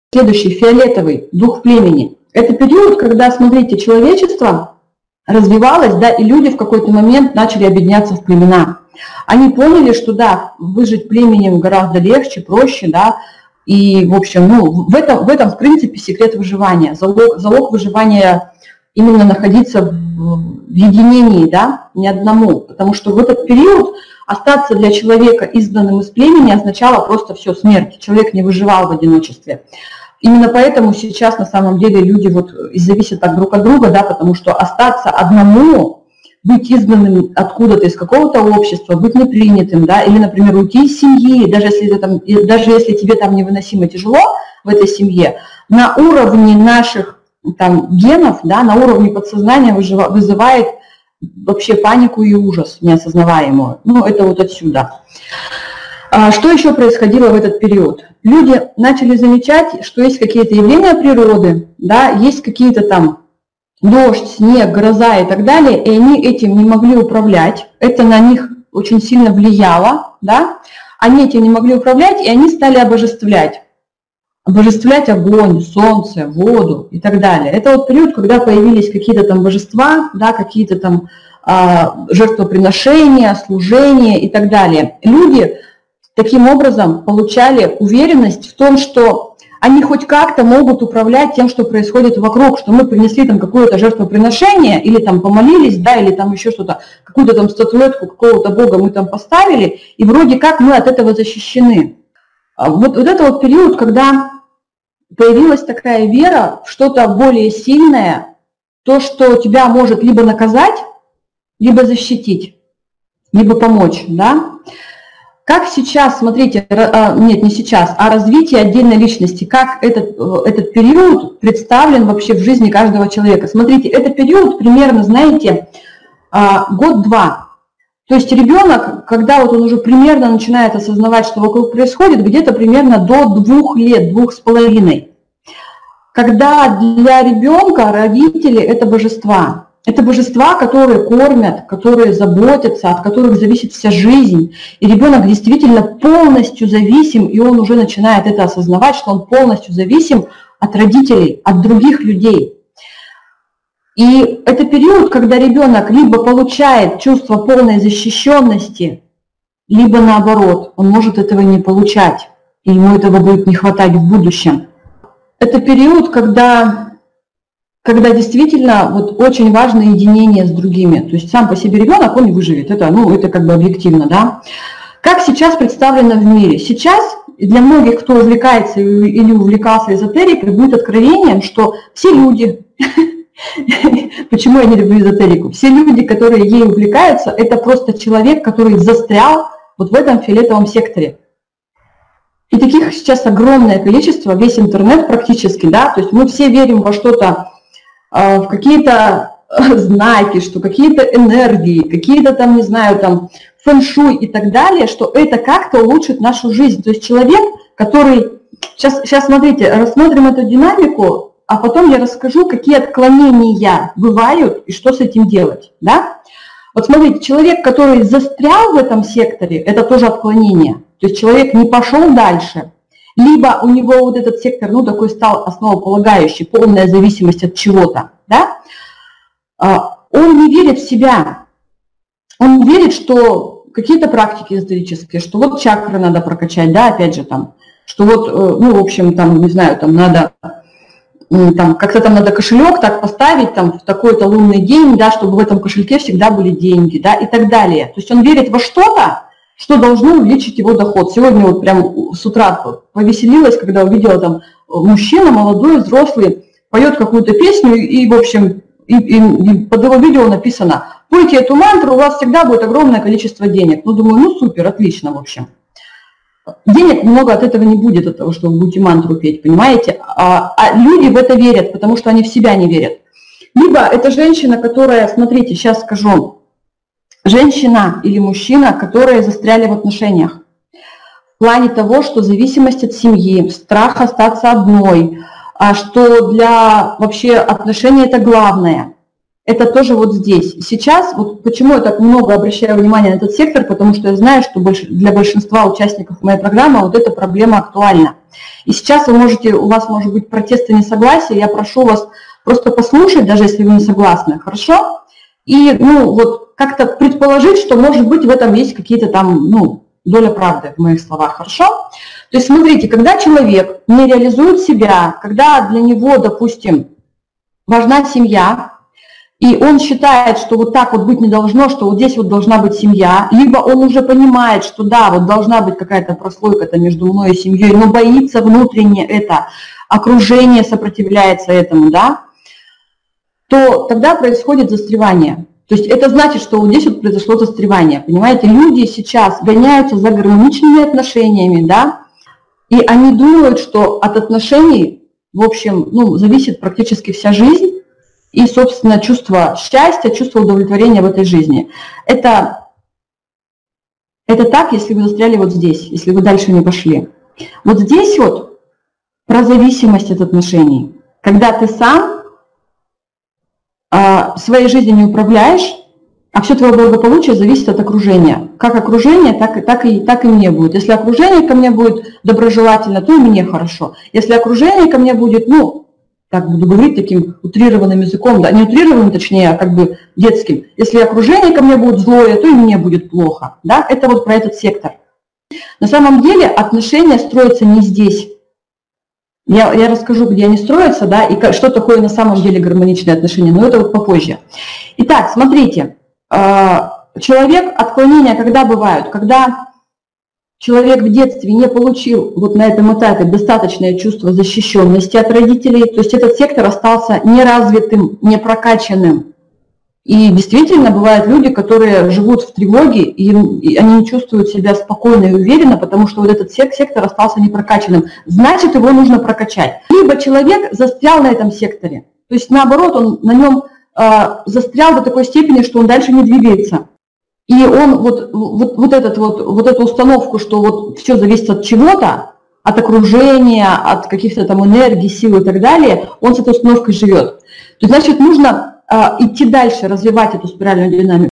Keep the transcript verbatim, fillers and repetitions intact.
следующий, фиолетовый, дух племени. Это период, когда, смотрите, человечество развивалось, да, и люди в какой-то момент начали объединяться в племена. Они поняли, что, да, выжить племенем гораздо легче, проще, да, и, в общем, ну, в этом, в этом, в принципе, секрет выживания, залог, залог выживания именно находиться в, в единении, да, не одному, потому что в этот период остаться для человека изгнанным из племени означало просто все, смерть, человек не выживал в одиночестве. Именно поэтому сейчас на самом деле люди вот зависят так друг от друга, да, потому что остаться одному, быть изгнанным откуда-то из какого-то общества, быть непринятым, да, или, например, уйти из семьи, даже если, там, даже если тебе там невыносимо тяжело в этой семье, на уровне наших там, генов, да, на уровне подсознания вызывает вообще панику и ужас неосознаваемую. Ну, это вот отсюда. Что еще происходило в этот период? Люди начали замечать, что есть какие-то явления природы, да, есть какие-то там дождь, снег, гроза и так далее, и они этим не могли управлять. Это на них очень сильно влияло, да. Они этим не могли управлять, и они стали обожествлять. Обожествлять огонь, солнце, воду и так далее. Это вот период, когда появились какие-то там божества, да, какие-то там а, жертвоприношения, служения и так далее. Люди таким образом получали уверенность в том, что они хоть как-то могут управлять тем, что происходит вокруг, что мы принесли там какое-то жертвоприношение, или там помолились, да, или там еще что-то, какую-то там статуэтку какого-то бога мы там поставили, и вроде как мы от этого защищены. Вот, вот это вот период, когда появилась такая вера в что-то более сильное, то, что тебя может либо наказать, либо защитить, либо помочь, да. Как сейчас, смотрите, нет, не сейчас, а развитие отдельной личности, как этот, этот период представлен вообще в жизни каждого человека. Смотрите, это период примерно, знаете, год-два. То есть ребенок, когда вот он уже примерно начинает осознавать, что вокруг происходит, где-то примерно до двух лет, двух с половиной. Когда для ребенка родители – это божества. Это божества, которые кормят, которые заботятся, от которых зависит вся жизнь. И ребенок действительно полностью зависим, и он уже начинает это осознавать, что он полностью зависим от родителей, от других людей. И это период, когда ребенок либо получает чувство полной защищенности, либо наоборот, он может этого не получать, и ему этого будет не хватать в будущем. Это период, когда... когда действительно вот очень важно единение с другими. То есть сам по себе ребенок, он не выживет. Это, ну, это как бы объективно, да. Как сейчас представлено в мире? Сейчас для многих, кто увлекается или увлекался эзотерикой, будет откровением, что все люди, почему я не люблю эзотерику, все люди, которые ей увлекаются, это просто человек, который застрял вот в этом фиолетовом секторе. И таких сейчас огромное количество, весь интернет практически, да, то есть мы все верим во что-то, в какие-то знаки, что какие-то энергии, какие-то там, не знаю, там фэн-шуй и так далее, что это как-то улучшит нашу жизнь. То есть человек, который... Сейчас, сейчас смотрите, рассмотрим эту динамику, а потом я расскажу, какие отклонения бывают и что с этим делать. Да? Вот смотрите, человек, который застрял в этом секторе, это тоже отклонение. То есть человек не пошел дальше. Либо у него вот этот сектор, ну, такой стал основополагающий, полная зависимость от чего-то, да? Он не верит в себя. Он верит, что какие-то практики эзотерические, что вот чакры надо прокачать, да, опять же там, что вот, ну, в общем, там, не знаю, там надо, там, как-то там надо кошелек так поставить, там, в такой-то лунный день, да, чтобы в этом кошельке всегда были деньги, да, и так далее. То есть он верит во что-то, что должно увеличить его доход. Сегодня вот прям с утра повеселилась, когда увидела там мужчина, молодой, взрослый, поет какую-то песню, и, в общем, и, и под его видео написано: пойте эту мантру, у вас всегда будет огромное количество денег. Ну, думаю, ну супер, отлично, в общем. Денег много от этого не будет, от того, что вы будете мантру петь, понимаете? А, а люди в это верят, потому что они в себя не верят. Либо это женщина, которая, смотрите, сейчас скажу, женщина или мужчина, которые застряли в отношениях. В плане того, что зависимость от семьи, страх остаться одной, что для вообще отношений это главное. это тоже вот здесь. Сейчас, вот почему я так много обращаю внимание на этот сектор, потому что я знаю, что для большинства участников моей программы вот эта проблема актуальна. И сейчас вы можете, у вас может быть протесты, несогласия, я прошу вас просто послушать, даже если вы не согласны, хорошо? И, ну, вот как-то предположить, что, может быть, в этом есть какие-то там, ну, доля правды в моих словах, хорошо? То есть, смотрите, когда человек не реализует себя, когда для него, допустим, важна семья, и он считает, что вот так вот быть не должно, что вот здесь вот должна быть семья, либо он уже понимает, что да, вот должна быть какая-то прослойка-то между мной и семьей, но боится внутренне это, окружение сопротивляется этому, да, то тогда происходит застревание. То есть это значит, что вот здесь вот произошло застревание, понимаете? Люди сейчас гоняются за гармоничными отношениями, да, и они думают, что от отношений, в общем, ну, зависит практически вся жизнь и, собственно, чувство счастья, чувство удовлетворения в этой жизни. Это, это так, если вы застряли вот здесь, если вы дальше не пошли. Вот здесь вот про зависимость от отношений. Когда ты сам а, своей жизнью не управляешь, а все твое благополучие зависит от окружения. Как окружение, так, так, и, так и мне будет. Если окружение ко мне будет доброжелательно, то и мне хорошо. Если окружение ко мне будет, ну, так буду говорить таким утрированным языком, да, не утрированным, точнее, а как бы детским. Если окружение ко мне будет злое, то и мне будет плохо. Да? Это вот про этот сектор. На самом деле отношения строятся не здесь. Я, я расскажу, где они строятся, да, и как, что такое на самом деле гармоничные отношения, но это вот попозже. Итак, смотрите, человек, отклонения когда бывают? Когда человек в детстве не получил вот на этом этапе достаточное чувство защищенности от родителей, то есть этот сектор остался неразвитым, непрокачанным. И действительно бывают люди, которые живут в тревоге, и они не чувствуют себя спокойно и уверенно, потому что вот этот сектор остался непрокачанным. Значит, его нужно прокачать. Либо человек застрял на этом секторе, то есть наоборот, он на нем э, застрял до такой степени, что он дальше не двигается. И он вот, вот, вот, этот вот, вот эту установку, что вот все зависит от чего-то, от окружения, от каких-то там энергий, сил и так далее, он с этой установкой живет. То есть, значит, нужно э, идти дальше, развивать эту спиральную динамику.